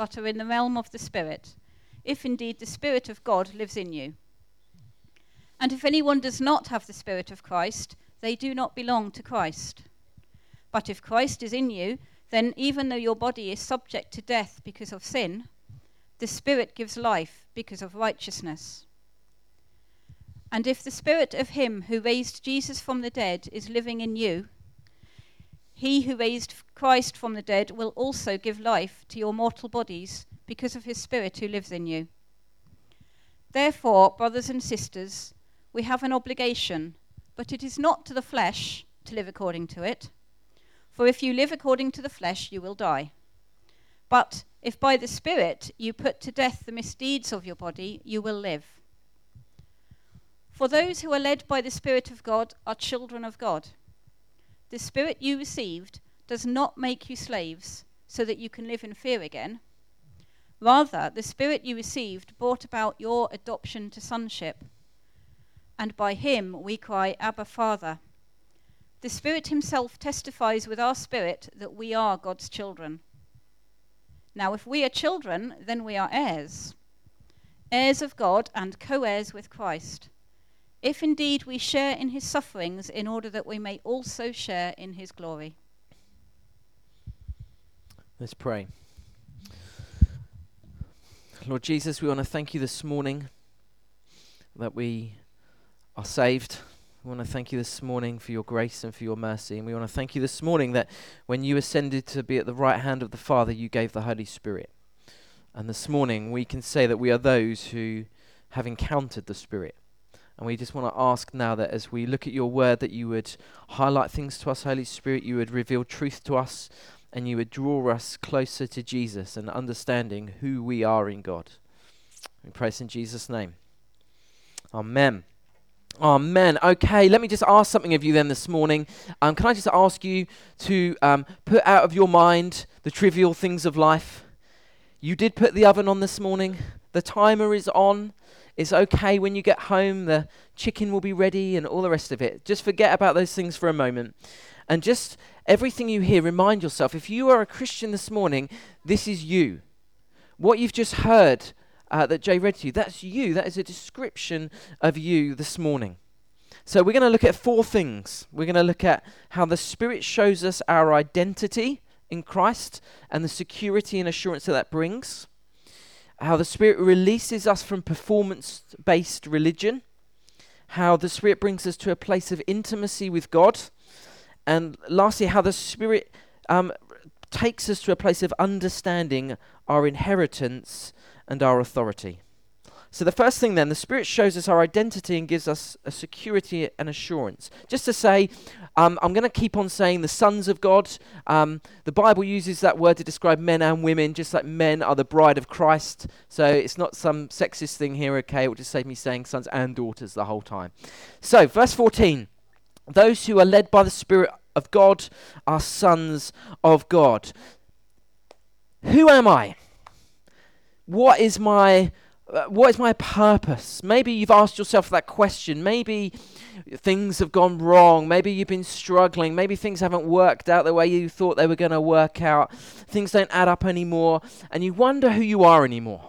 but are in the realm of the Spirit, if indeed the Spirit of God lives in you. And if anyone does not have the Spirit of Christ, they do not belong to Christ. But if Christ is in you, then even though your body is subject to death because of sin, the Spirit gives life because of righteousness. And if the Spirit of him who raised Jesus from the dead is living in you, he who raised Christ from the dead will also give life to your mortal bodies because of his Spirit who lives in you. Therefore, brothers and sisters, we have an obligation, but it is not to the flesh to live according to it. For if you live according to the flesh, you will die. But if by the Spirit you put to death the misdeeds of your body, you will live. For those who are led by the Spirit of God are children of God. The Spirit you received does not make you slaves so that you can live in fear again. Rather, the Spirit you received brought about your adoption to sonship. And by him we cry, Abba, Father. The Spirit himself testifies with our spirit that we are God's children. Now, if we are children, then we are heirs, heirs of God and co-heirs with Christ, if indeed we share in his sufferings, in order that we may also share in his glory. Let's pray. Lord Jesus, we want to thank you this morning that we are saved. We want to thank you this morning for your grace and for your mercy. And we want to thank you this morning that when you ascended to be at the right hand of the Father, you gave the Holy Spirit. And this morning we can say that we are those who have encountered the Spirit. And we just want to ask now that as we look at your word, that you would highlight things to us, Holy Spirit, you would reveal truth to us, and you would draw us closer to Jesus and understanding who we are in God. We pray this in Jesus' name. Amen. Amen. Okay, let me just ask something of you then this morning. Can I just ask you to put out of your mind the trivial things of life? You did put the oven on this morning. The timer is on. It's okay when you get home. The chicken will be ready and all the rest of it. Just forget about those things for a moment. And just everything you hear, remind yourself, if you are a Christian this morning, this is you. What you've just heard that Jay read to you, that's you. That is a description of you this morning. So we're going to look at 4 things. We're going to look at how the Spirit shows us our identity in Christ and the security and assurance that brings. How the Spirit releases us from performance-based religion. How the Spirit brings us to a place of intimacy with God. And lastly, how the Spirit takes us to a place of understanding our inheritance and our authority. So the first thing then, the Spirit shows us our identity and gives us a security and assurance. Just to say, I'm going to keep on saying the sons of God. The Bible uses that word to describe men and women, just like men are the bride of Christ. So it's not some sexist thing here, okay? It will just save me saying sons and daughters the whole time. So verse 14, those who are led by the Spirit of God are sons of God. Who am I? What is my purpose? Maybe you've asked yourself that question. Maybe things have gone wrong. Maybe you've been struggling. Maybe things haven't worked out the way you thought they were going to work out. Things don't add up anymore. And you wonder who you are anymore.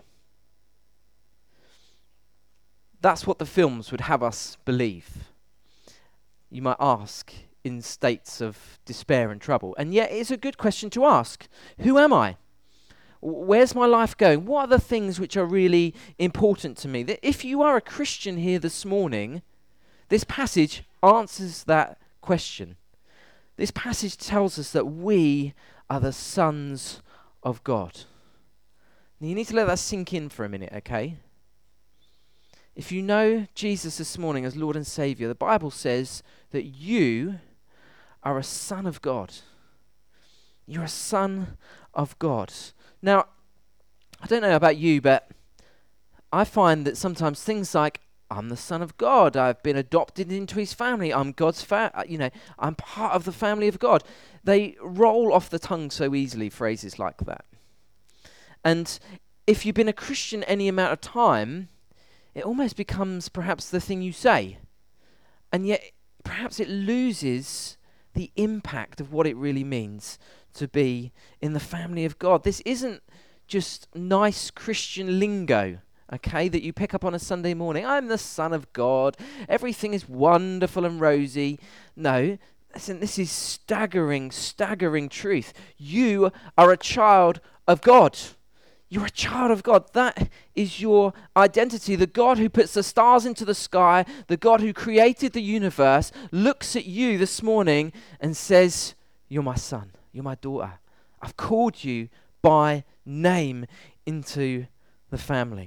That's what the films would have us believe. You might ask in states of despair and trouble. And yet it's a good question to ask. Who am I? Where's my life going? What are the things which are really important to me? That if you are a Christian here this morning, this passage answers that question. This passage tells us that we are the sons of God. Now you need to let that sink in for a minute, okay? If you know Jesus this morning as Lord and Savior, the Bible says that you are a son of God. You're a son of God. Now, I don't know about you, but I find that sometimes things like, I'm the son of God, I've been adopted into his family, I'm God's I'm part of the family of God. They roll off the tongue so easily, phrases like that. And if you've been a Christian any amount of time, it almost becomes perhaps the thing you say. And yet, perhaps it loses the impact of what it really means to be in the family of God. This isn't just nice Christian lingo, okay, that you pick up on a Sunday morning. I'm the Son of God. Everything is wonderful and rosy. No, listen, this is staggering truth. You are a child of God. You're a child of God. That is your identity. The God who puts the stars into the sky, the God who created the universe, looks at you this morning and says, you're my son, you're my daughter. I've called you by name into the family.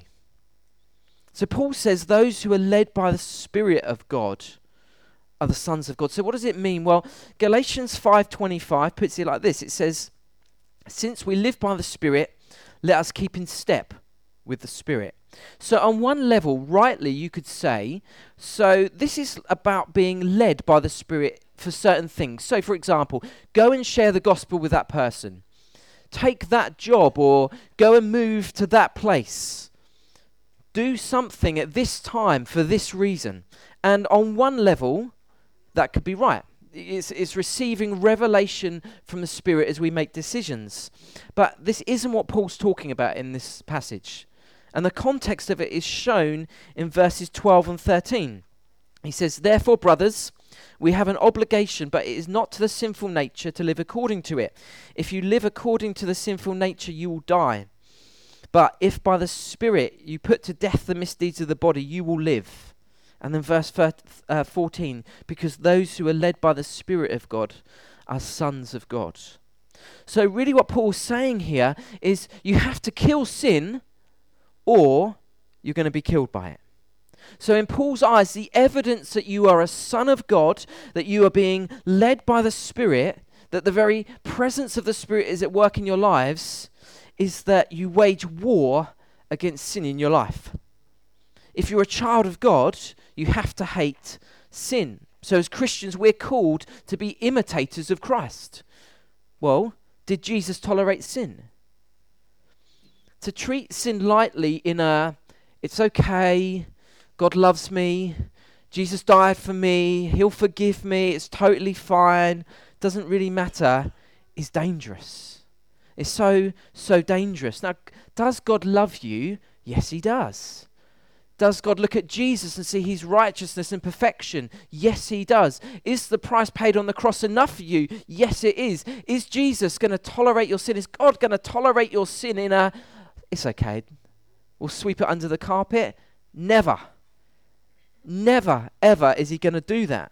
So Paul says those who are led by the Spirit of God are the sons of God. So what does it mean? Well, Galatians 5:25 puts it like this. It says, since we live by the Spirit, let us keep in step with the Spirit. So on one level, rightly, you could say, so this is about being led by the Spirit for certain things. So for example, go and share the gospel with that person. Take that job, or go and move to that place. Do something at this time for this reason. And on one level, that could be right. It's receiving revelation from the Spirit as we make decisions. But this isn't what Paul's talking about in this passage. And the context of it is shown in verses 12 and 13. He says, therefore, brothers, we have an obligation, but it is not to the sinful nature to live according to it. If you live according to the sinful nature, you will die. But if by the Spirit you put to death the misdeeds of the body, you will live. And then verse 14, because those who are led by the Spirit of God are sons of God. So really what Paul's saying here is you have to kill sin or you're going to be killed by it. So in Paul's eyes, the evidence that you are a son of God, that you are being led by the Spirit, that the very presence of the Spirit is at work in your lives, is that you wage war against sin in your life. If you're a child of God, you have to hate sin. So as Christians, we're called to be imitators of Christ. Well, did Jesus tolerate sin? To treat sin lightly in it's okay, God loves me, Jesus died for me, he'll forgive me, it's totally fine, doesn't really matter, is dangerous. It's so dangerous. Now, does God love you? Yes, he does. Does God look at Jesus and see his righteousness and perfection? Yes, he does. Is the price paid on the cross enough for you? Yes, it is. Is Jesus going to tolerate your sin? Is God going to tolerate your sin in it's okay, we'll sweep it under the carpet? Never. Never, ever is he going to do that.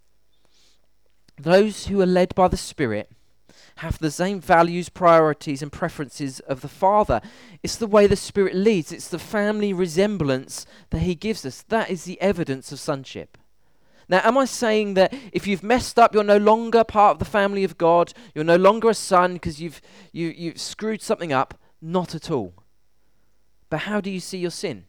Those who are led by the Spirit have the same values, priorities, and preferences of the Father. It's the way the Spirit leads. It's the family resemblance that he gives us. That is the evidence of sonship. Now, am I saying that if you've messed up, you're no longer part of the family of God, you're no longer a son because you've screwed something up? Not at all. But how do you see your sin?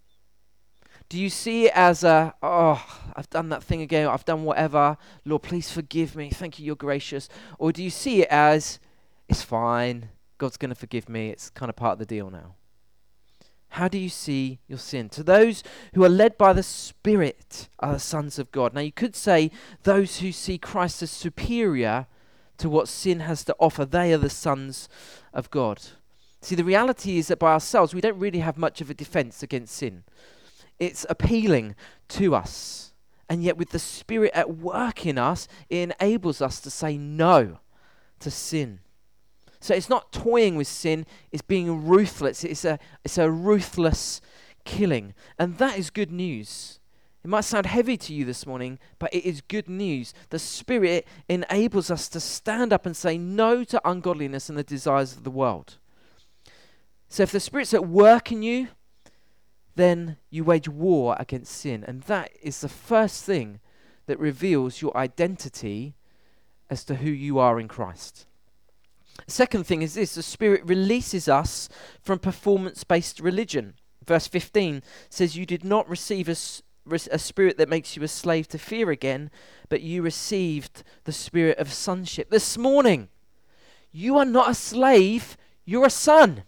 Do you see it as I've done that thing again, I've done whatever, Lord, please forgive me, thank you, you're gracious? Or do you see it as, it's fine, God's going to forgive me, it's kind of part of the deal now? How do you see your sin? To those who are led by the Spirit are the sons of God. Now you could say those who see Christ as superior to what sin has to offer, they are the sons of God. See, the reality is that by ourselves, we don't really have much of a defense against sin. It's appealing to us. And yet with the Spirit at work in us, it enables us to say no to sin. So it's not toying with sin, it's being ruthless. It's a ruthless killing. And that is good news. It might sound heavy to you this morning, but it is good news. The Spirit enables us to stand up and say no to ungodliness and the desires of the world. So if the Spirit's at work in you, then you wage war against sin. And that is the first thing that reveals your identity as to who you are in Christ. Second thing is this: the Spirit releases us from performance-based religion. Verse 15 says, you did not receive a spirit that makes you a slave to fear again, but you received the spirit of sonship. This morning, you are not a slave, you're a son.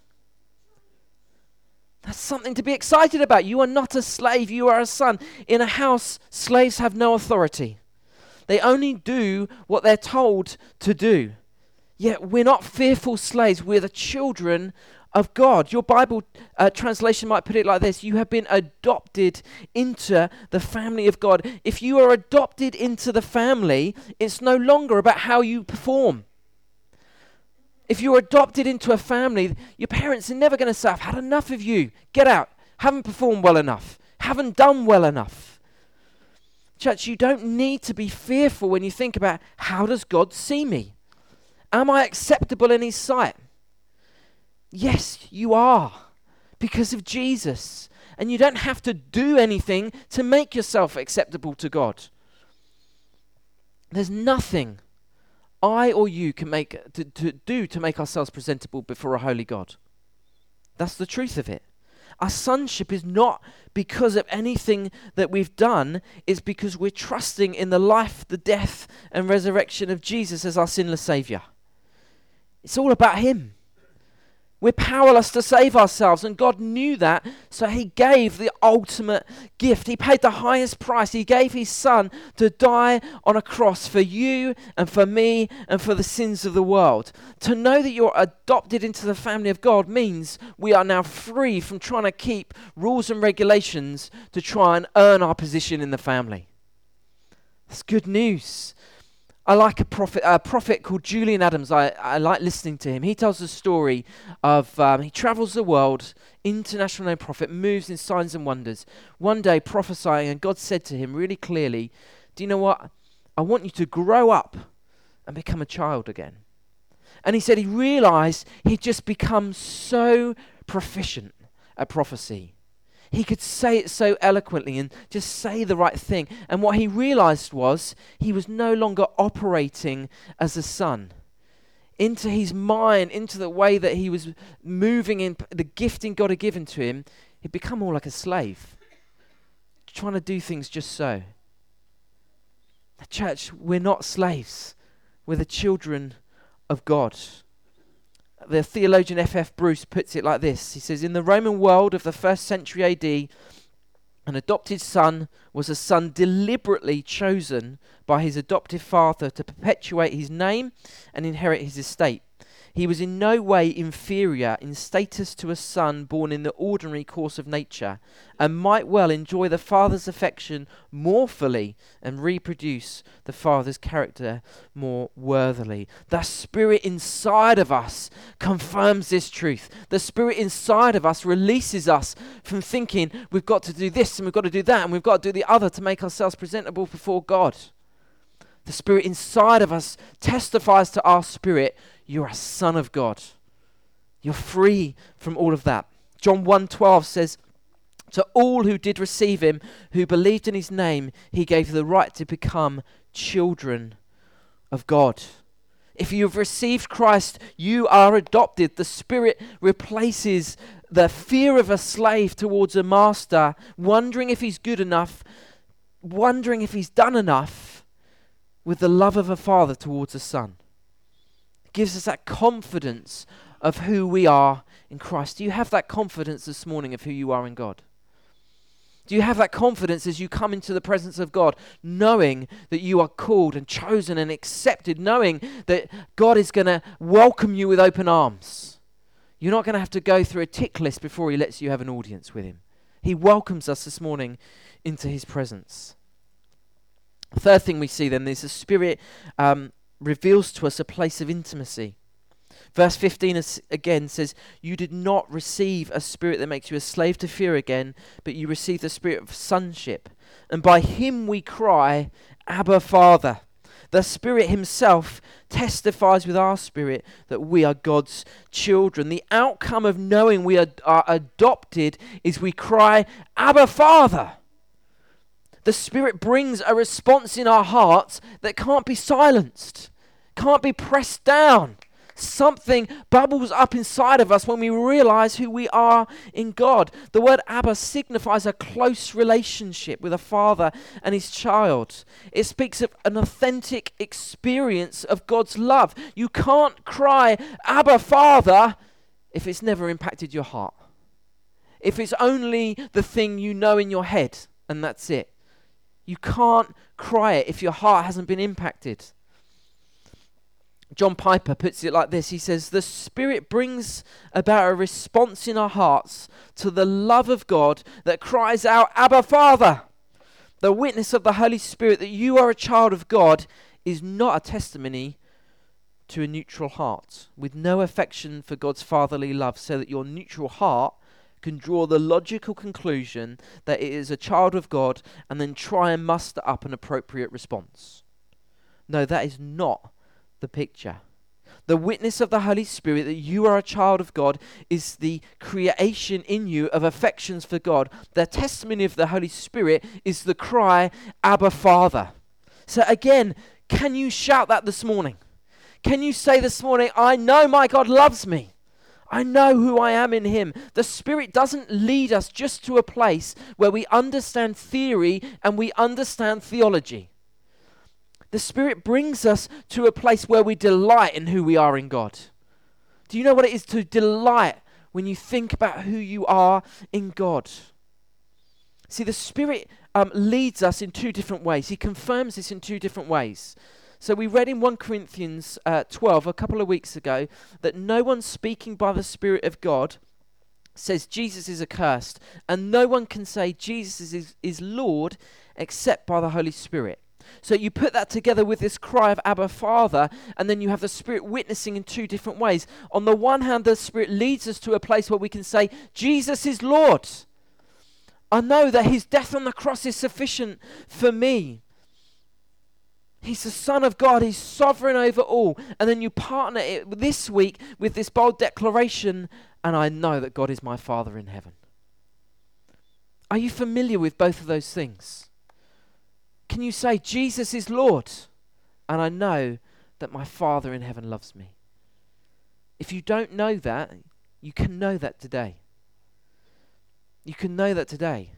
That's something to be excited about. You are not a slave, you are a son. In a house, slaves have no authority. They only do what they're told to do. Yet we're not fearful slaves, we're the children of God. Your Bible translation might put it like this: you have been adopted into the family of God. If you are adopted into the family, it's no longer about how you perform. If you're adopted into a family, your parents are never going to say, I've had enough of you. Get out. Haven't performed well enough. Haven't done well enough. Church, you don't need to be fearful when you think about, how does God see me? Am I acceptable in his sight? Yes, you are, because of Jesus. And you don't have to do anything to make yourself acceptable to God. There's nothing I or you can do to make ourselves presentable before a holy God. That's the truth of it. Our sonship is not because of anything that we've done. It's because we're trusting in the life, the death, and resurrection of Jesus as our sinless Saviour. It's all about him. We're powerless to save ourselves, and God knew that, so he gave the ultimate gift. He paid the highest price. He gave his son to die on a cross for you and for me and for the sins of the world. To know that you're adopted into the family of God means we are now free from trying to keep rules and regulations to try and earn our position in the family. That's good news. I like a prophet called Julian Adams. I like listening to him. He tells the story of, he travels the world, international known prophet, moves in signs and wonders. One day prophesying, and God said to him really clearly, do you know what? I want you to grow up and become a child again. And he said he realized he'd just become so proficient at prophecy. He could say it so eloquently and just say the right thing. And what he realized was he was no longer operating as a son. Into his mind, into the way that he was moving in the gifting God had given to him, he'd become more like a slave, trying to do things just so. The church, we're not slaves. We're the children of God. The theologian F.F. Bruce puts it like this. He says, in the Roman world of the 1st century A.D., an adopted son was a son deliberately chosen by his adoptive father to perpetuate his name and inherit his estate. He was in no way inferior in status to a son born in the ordinary course of nature, and might well enjoy the father's affection more fully and reproduce the father's character more worthily. The Spirit inside of us confirms this truth. The Spirit inside of us releases us from thinking we've got to do this and we've got to do that and we've got to do the other to make ourselves presentable before God. The Spirit inside of us testifies to our spirit, you're a son of God. You're free from all of that. John 1:12 says, to all who did receive him, who believed in his name, he gave the right to become children of God. If you've received Christ, you are adopted. The Spirit replaces the fear of a slave towards a master, wondering if he's good enough, wondering if he's done enough, with the love of a father towards a son. It gives us that confidence of who we are in Christ. Do you have that confidence this morning of who you are in God? Do you have that confidence as you come into the presence of God, knowing that you are called and chosen and accepted, knowing that God is going to welcome you with open arms? You're not going to have to go through a tick list before he lets you have an audience with him. He welcomes us this morning into his presence. The third thing we see then is the Spirit reveals to us a place of intimacy. Verse 15 again says, you did not receive a spirit that makes you a slave to fear again, but you received the spirit of sonship. And by him we cry, Abba, Father. The Spirit himself testifies with our spirit that we are God's children. The outcome of knowing we are adopted is we cry, Abba, Father. The Spirit brings a response in our hearts that can't be silenced, can't be pressed down. Something bubbles up inside of us when we realize who we are in God. The word Abba signifies a close relationship with a father and his child. It speaks of an authentic experience of God's love. You can't cry, Abba, Father, if it's never impacted your heart. If it's only the thing you know in your head and that's it. You can't cry it if your heart hasn't been impacted. John Piper puts it like this. He says, the Spirit brings about a response in our hearts to the love of God that cries out, Abba, Father. The witness of the Holy Spirit that you are a child of God is not a testimony to a neutral heart with no affection for God's fatherly love, so that your neutral heart can draw the logical conclusion that it is a child of God and then try and muster up an appropriate response. No, that is not the picture. The witness of the Holy Spirit that you are a child of God is the creation in you of affections for God. The testimony of the Holy Spirit is the cry, Abba, Father. So again, can you shout that this morning? Can you say this morning, I know my God loves me. I know who I am in him. The Spirit doesn't lead us just to a place where we understand theory and we understand theology. The Spirit brings us to a place where we delight in who we are in God. Do you know what it is to delight when you think about who you are in God? See, the Spirit leads us in two different ways. He confirms this in two different ways. So we read in 1 Corinthians 12 a couple of weeks ago that no one speaking by the Spirit of God says Jesus is accursed, and no one can say Jesus is Lord except by the Holy Spirit. So you put that together with this cry of Abba, Father, and then you have the Spirit witnessing in two different ways. On the one hand, the Spirit leads us to a place where we can say, Jesus is Lord. I know that his death on the cross is sufficient for me. He's the Son of God. He's sovereign over all. And then you partner it this week with this bold declaration, and I know that God is my Father in heaven. Are you familiar with both of those things? Can you say, Jesus is Lord, and I know that my Father in heaven loves me? If you don't know that, you can know that today. You can know that today.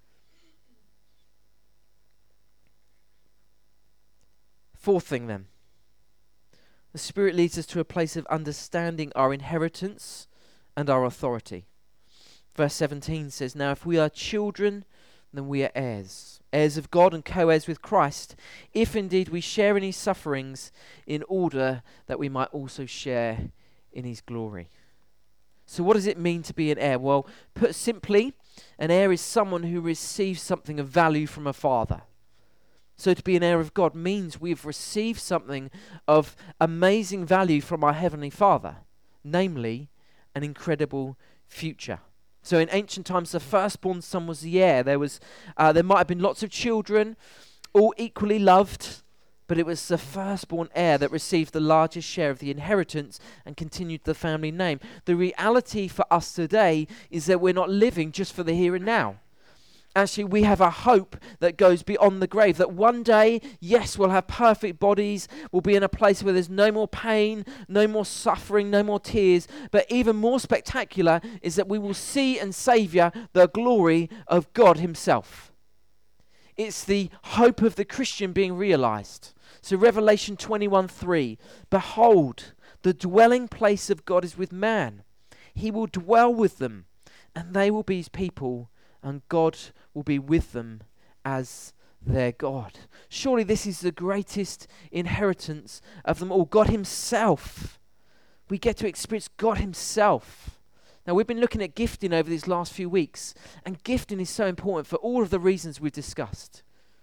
Fourth thing then, the Spirit leads us to a place of understanding our inheritance and our authority. Verse 17 says, now if we are children, then we are heirs, heirs of God and co-heirs with Christ, if indeed we share in his sufferings, in order that we might also share in his glory. So what does it mean to be an heir? Well, put simply, an heir is someone who receives something of value from a father. So to be an heir of God means we've received something of amazing value from our Heavenly Father, namely an incredible future. So in ancient times, the firstborn son was the heir. There might have been lots of children, all equally loved, but it was the firstborn heir that received the largest share of the inheritance and continued the family name. The reality for us today is that we're not living just for the here and now. Actually, we have a hope that goes beyond the grave, that one day, yes, we'll have perfect bodies, we'll be in a place where there's no more pain, no more suffering, no more tears, but even more spectacular is that we will see and savour the glory of God himself. It's the hope of the Christian being realised. So Revelation 21:3, behold, the dwelling place of God is with man. He will dwell with them, and they will be his people, and God will be with them as their God. Surely this is the greatest inheritance of them all. God himself. We get to experience God himself. Now, we've been looking at gifting over these last few weeks, and gifting is so important for all of the reasons we've discussed.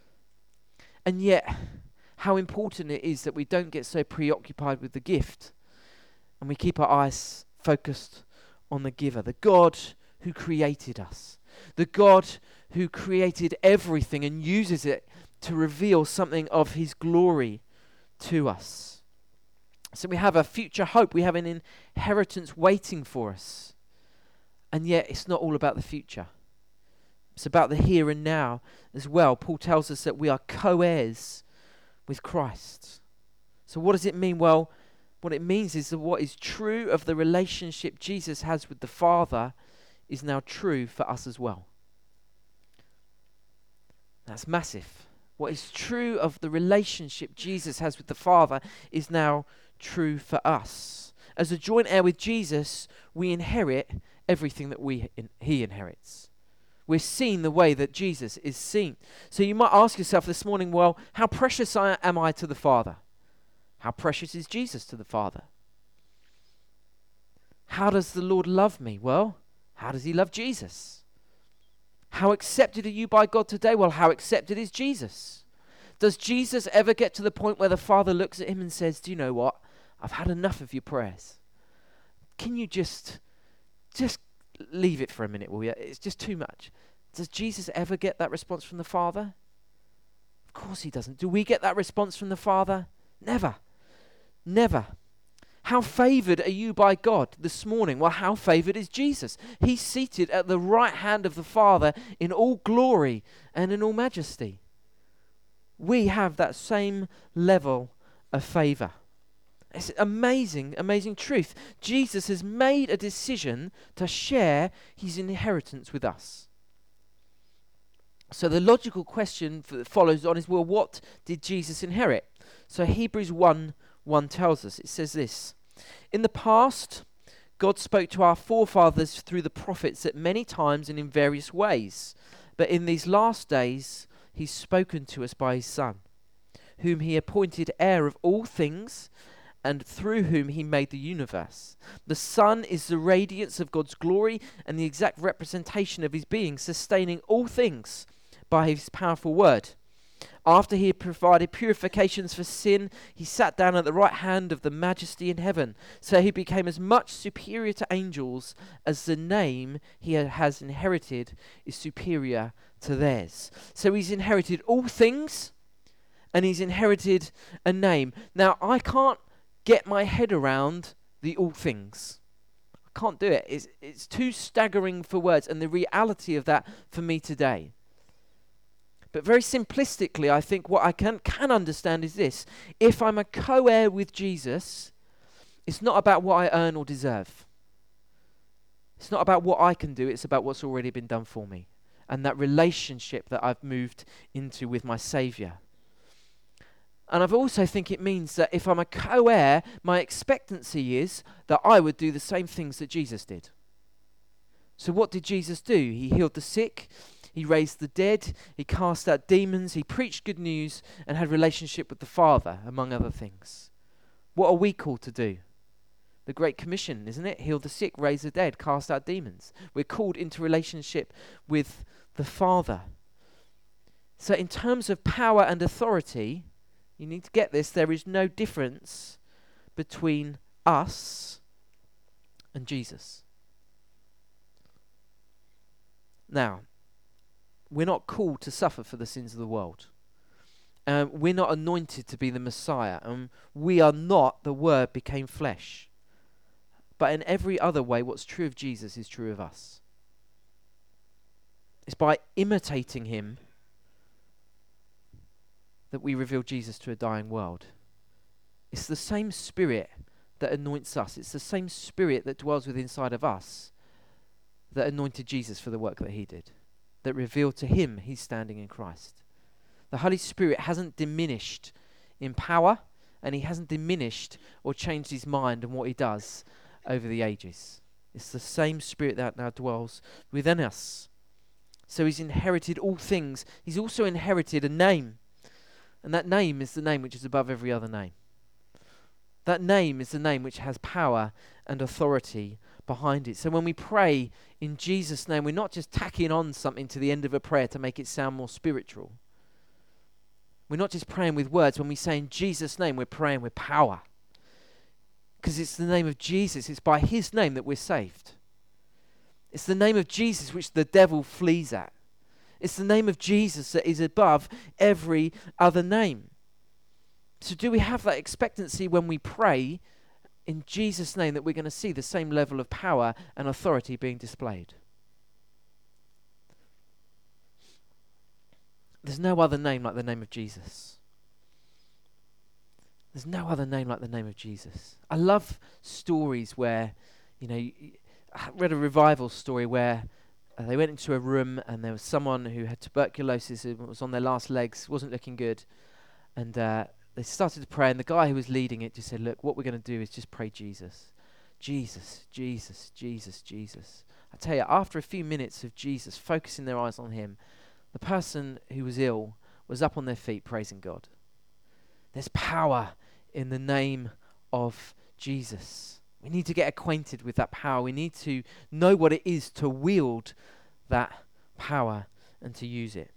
And yet, how important it is that we don't get so preoccupied with the gift, and we keep our eyes focused on the giver, the God who created us. The God who created everything and uses it to reveal something of his glory to us. So we have a future hope. We have an inheritance waiting for us. And yet it's not all about the future. It's about the here and now as well. Paul tells us that we are co-heirs with Christ. So what does it mean? Well, what it means is that what is true of the relationship Jesus has with the Father is now true for us as well. That's massive. What is true of the relationship Jesus has with the Father is now true for us. As a joint heir with Jesus, we inherit everything that he inherits. We're seen the way that Jesus is seen. So you might ask yourself this morning, well, how precious am I to the Father? How precious is Jesus to the Father? How does the Lord love me? Well, how does he love Jesus? How accepted are you by God today? Well, how accepted is Jesus? Does Jesus ever get to the point where the Father looks at him and says, do you know what? I've had enough of your prayers. Can you just leave it for a minute, will you? It's just too much. Does Jesus ever get that response from the Father? Of course he doesn't. Do we get that response from the Father? Never. Never. How favoured are you by God this morning? Well, how favoured is Jesus? He's seated at the right hand of the Father in all glory and in all majesty. We have that same level of favour. It's amazing, amazing truth. Jesus has made a decision to share his inheritance with us. So the logical question that follows on is, well, what did Jesus inherit? So Hebrews 1:1 tells us, it says this: in the past, God spoke to our forefathers through the prophets at many times and in various ways. But in these last days, he's spoken to us by his Son, whom he appointed heir of all things, and through whom he made the universe. The Son is the radiance of God's glory and the exact representation of his being, sustaining all things by his powerful word. After he had provided purifications for sin, he sat down at the right hand of the majesty in heaven. So he became as much superior to angels as the name he has inherited is superior to theirs. So he's inherited all things, and he's inherited a name. Now, I can't get my head around the all things. I can't do it. It's too staggering for words, and the reality of that for me today. But very simplistically, I think what I can understand is this. If I'm a co-heir with Jesus, it's not about what I earn or deserve. It's not about what I can do. It's about what's already been done for me, and that relationship that I've moved into with my Saviour. And I also think it means that if I'm a co-heir, my expectancy is that I would do the same things that Jesus did. So what did Jesus do? He healed the sick, he raised the dead, he cast out demons, he preached good news, and had relationship with the Father, among other things. What are we called to do? The Great Commission, isn't it? Heal the sick, raise the dead, cast out demons. We're called into relationship with the Father. So in terms of power and authority, you need to get this, there is no difference between us and Jesus. Now, we're not called to suffer for the sins of the world. We're not anointed to be the Messiah. We are not the Word became flesh. But in every other way, what's true of Jesus is true of us. It's by imitating him that we reveal Jesus to a dying world. It's the same Spirit that anoints us. It's the same Spirit that dwells within inside of us that anointed Jesus for the work that he did, that revealed to him he's standing in Christ. The Holy Spirit hasn't diminished in power, and he hasn't diminished or changed his mind and what he does over the ages. It's the same Spirit that now dwells within us. So he's inherited all things. He's also inherited a name. And that name is the name which is above every other name. That name is the name which has power and authority behind it. So when we pray in Jesus' name, we're not just tacking on something to the end of a prayer to make it sound more spiritual. We're not just praying with words. When we say in Jesus' name, we're praying with power. Because it's the name of Jesus. It's by his name that we're saved. It's the name of Jesus which the devil flees at. It's the name of Jesus that is above every other name. So do we have that expectancy when we pray in Jesus' name that we're going to see the same level of power and authority being displayed? There's no other name like the name of Jesus. There's no other name like the name of Jesus. I love stories where, I read a revival story where they went into a room and there was someone who had tuberculosis and was on their last legs, wasn't looking good. And they started to pray, and the guy who was leading it just said, look, what we're going to do is just pray Jesus. Jesus, Jesus, Jesus, Jesus. I tell you, after a few minutes of Jesus focusing their eyes on him, the person who was ill was up on their feet praising God. There's power in the name of Jesus. We need to get acquainted with that power. We need to know what it is to wield that power and to use it.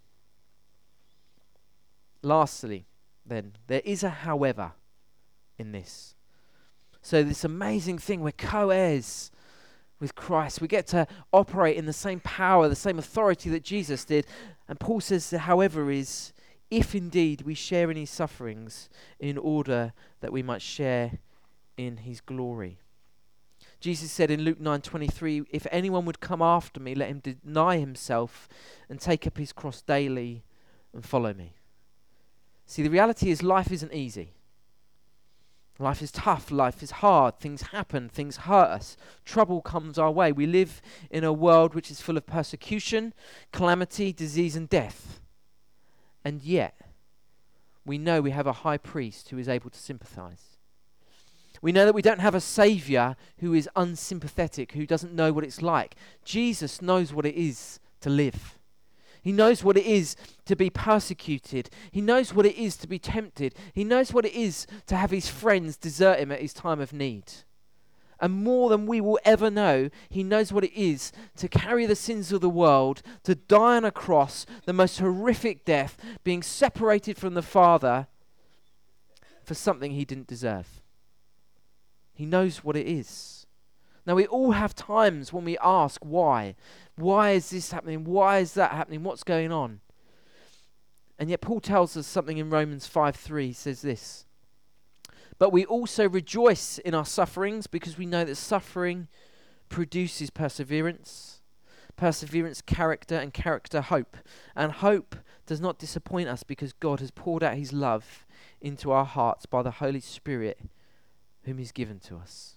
Lastly, then, there is a however in this. So this amazing thing, we're co-heirs with Christ. We get to operate in the same power, the same authority that Jesus did. And Paul says the however is, if indeed we share in his sufferings, in order that we might share in his glory. Jesus said in Luke 9:23, if anyone would come after me, let him deny himself and take up his cross daily and follow me. See, the reality is life isn't easy. Life is tough, life is hard, things happen, things hurt us, trouble comes our way. We live in a world which is full of persecution, calamity, disease and death. And yet, we know we have a high priest who is able to sympathize. We know that we don't have a saviour who is unsympathetic, who doesn't know what it's like. Jesus knows what it is to live. He knows what it is to be persecuted. He knows what it is to be tempted. He knows what it is to have his friends desert him at his time of need. And more than we will ever know, he knows what it is to carry the sins of the world, to die on a cross, the most horrific death, being separated from the Father for something he didn't deserve. He knows what it is. Now, we all have times when we ask why. Why is this happening? Why is that happening? What's going on? And yet Paul tells us something in Romans 5:3. He says this, but we also rejoice in our sufferings because we know that suffering produces perseverance. Perseverance, character, and character, hope. And hope does not disappoint us because God has poured out his love into our hearts by the Holy Spirit whom he's given to us.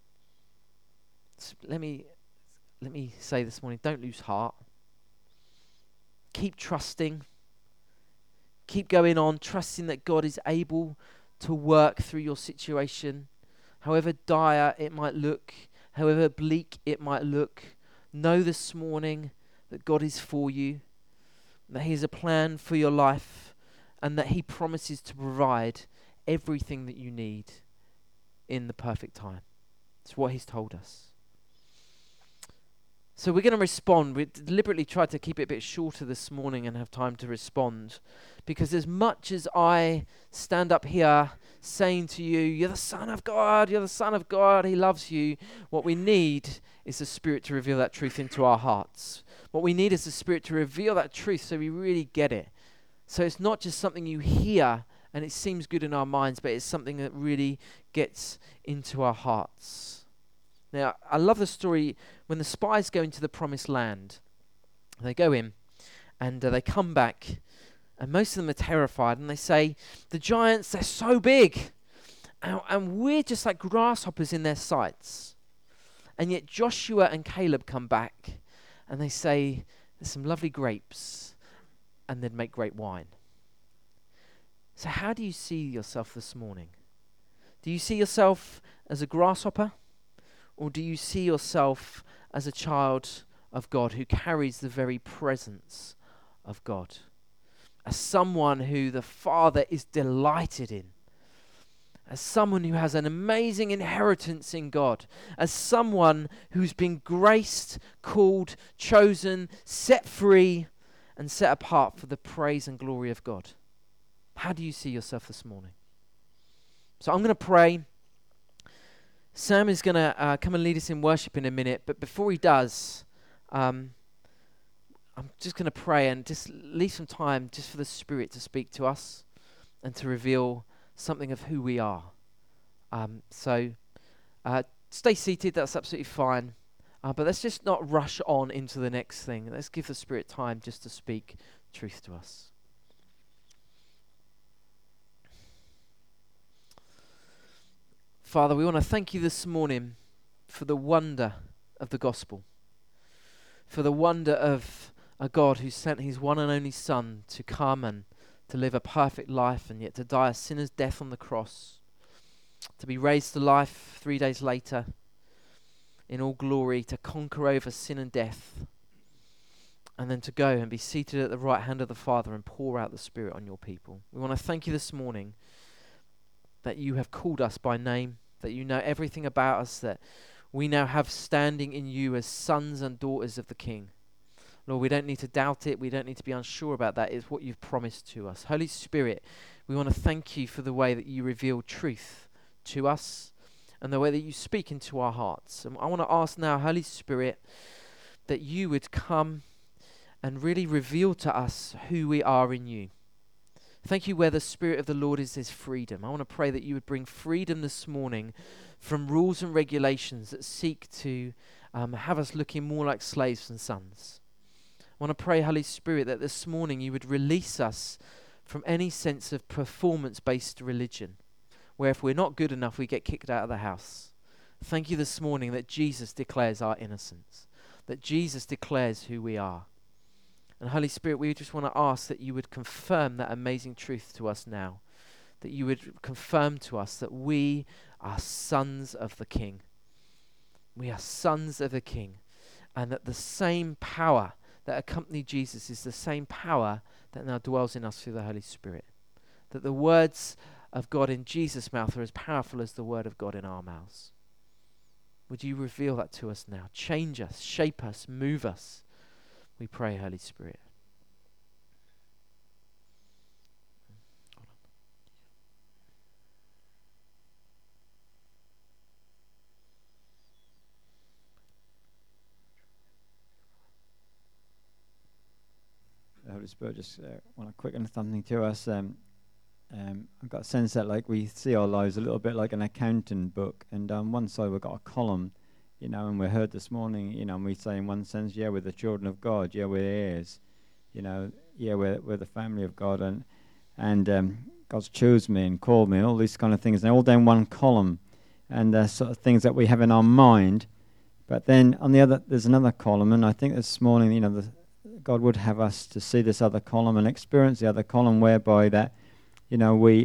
So let me say this morning, don't lose heart. Keep trusting. Keep going on, trusting that God is able to work through your situation. However dire it might look, however bleak it might look, know this morning that God is for you, that he has a plan for your life, and that he promises to provide everything that you need in the perfect time. It's what he's told us. So we're going to respond. We deliberately tried to keep it a bit shorter this morning and have time to respond, because as much as I stand up here saying to you, you're the Son of God, you're the Son of God, he loves you, what we need is the Spirit to reveal that truth into our hearts. What we need is the Spirit to reveal that truth so we really get it. So it's not just something you hear and it seems good in our minds, but it's something that really gets into our hearts. Now, I love the story when the spies go into the promised land. They go in and they come back, and most of them are terrified, and they say, the giants, they're so big, and we're just like grasshoppers in their sights. And yet Joshua and Caleb come back, and they say, there's some lovely grapes, and they'd make great wine. So how do you see yourself this morning? Do you see yourself as a grasshopper? Or do you see yourself as a child of God who carries the very presence of God? As someone who the Father is delighted in. As someone who has an amazing inheritance in God. As someone who's been graced, called, chosen, set free, and set apart for the praise and glory of God. How do you see yourself this morning? So I'm going to pray. Sam is going to come and lead us in worship in a minute, but before he does, I'm just going to pray and just leave some time just for the Spirit to speak to us and to reveal something of who we are. So stay seated, that's absolutely fine, but let's just not rush on into the next thing. Let's give the Spirit time just to speak truth to us. Father, we want to thank you this morning for the wonder of the gospel, for the wonder of a God who sent his one and only Son to come and to live a perfect life and yet to die a sinner's death on the cross, to be raised to life 3 days later in all glory, to conquer over sin and death, and then to go and be seated at the right hand of the Father and pour out the Spirit on your people. We want to thank you this morning that you have called us by name, that you know everything about us, that we now have standing in you as sons and daughters of the King. Lord, we don't need to doubt it. We don't need to be unsure about that. It's what you've promised to us. Holy Spirit, we want to thank you for the way that you reveal truth to us and the way that you speak into our hearts. And I want to ask now, Holy Spirit, that you would come and really reveal to us who we are in you. Thank you, where the Spirit of the Lord is, there's freedom. I want to pray that you would bring freedom this morning from rules and regulations that seek to have us looking more like slaves than sons. I want to pray, Holy Spirit, that this morning you would release us from any sense of performance-based religion, where if we're not good enough, we get kicked out of the house. Thank you this morning that Jesus declares our innocence, that Jesus declares who we are. And Holy Spirit, we just want to ask that you would confirm that amazing truth to us now, that you would confirm to us that we are sons of the King. We are sons of the King, and that the same power that accompanied Jesus is the same power that now dwells in us through the Holy Spirit. That the words of God in Jesus' mouth are as powerful as the word of God in our mouths. Would you reveal that to us now? Change us, shape us, move us. We pray, Holy Spirit. The Holy Spirit just want to quicken something to us. I've got a sense that like we see our lives a little bit like an accounting book, and on one side we've got a column, and we heard this morning, and we say in one sense, yeah, we're the children of God, yeah, we're heirs, yeah, we're the family of God, and God's chose me and called me, and all these kind of things. They're all down one column, and they're sort of things that we have in our mind. But then on the other, there's another column, and I think this morning, God would have us to see this other column and experience the other column, whereby that, we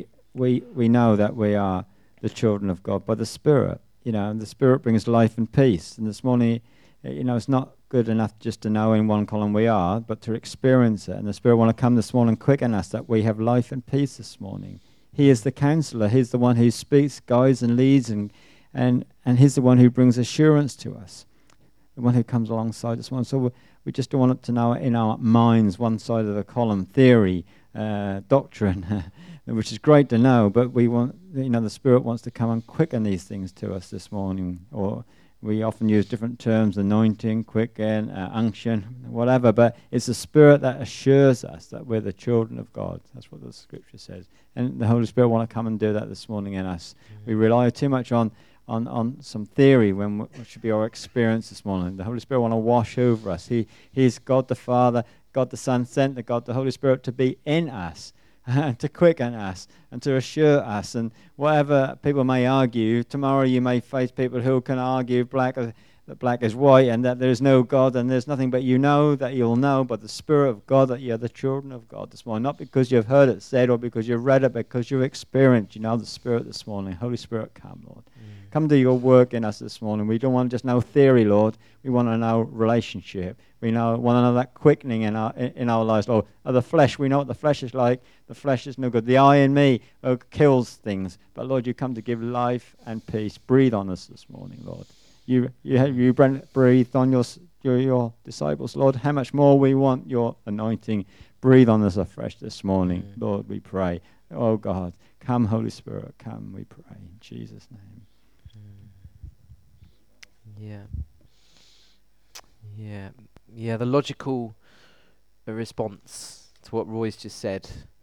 know that we are the children of God by the Spirit. And the Spirit brings life and peace. And this morning, it's not good enough just to know in one column we are, but to experience it. And the Spirit want to come this morning and quicken us that we have life and peace this morning. He is the counselor. He's the one who speaks, guides, and leads, and He's the one who brings assurance to us, the one who comes alongside us. So we just don't want to know in our minds one side of the column, theory, doctrine, which is great to know, but we want, the Spirit wants to come and quicken these things to us this morning. Or we often use different terms, anointing, quicken, unction, whatever, but it's the Spirit that assures us that we're the children of God. That's what the Scripture says. And the Holy Spirit want to come and do that this morning in us. We rely too much on some theory when what should be our experience this morning. The Holy Spirit want to wash over us. He's God the Father, God the Son sent the God the Holy Spirit to be in us, to quicken us and to assure us. And whatever people may argue, tomorrow you may face people who can argue that black is white and that there is no God and there's nothing, but that you'll know by the Spirit of God that you're the children of God this morning. Not because you've heard it said or because you've read it, but because you've experienced, the Spirit this morning. Holy Spirit, come, Lord. Come do your work in us this morning. We don't want to just know theory, Lord. We want to know relationship. We want to know that quickening in our lives, Lord. Of the flesh, we know what the flesh is like. The flesh is no good. The I in me kills things. But, Lord, you come to give life and peace. Breathe on us this morning, Lord. You breathed on your disciples, Lord. How much more we want your anointing. Breathe on us afresh this morning, Lord, we pray. Oh, God, come, Holy Spirit, come, we pray. In Jesus' name. Yeah, the logical response to what Roy's just said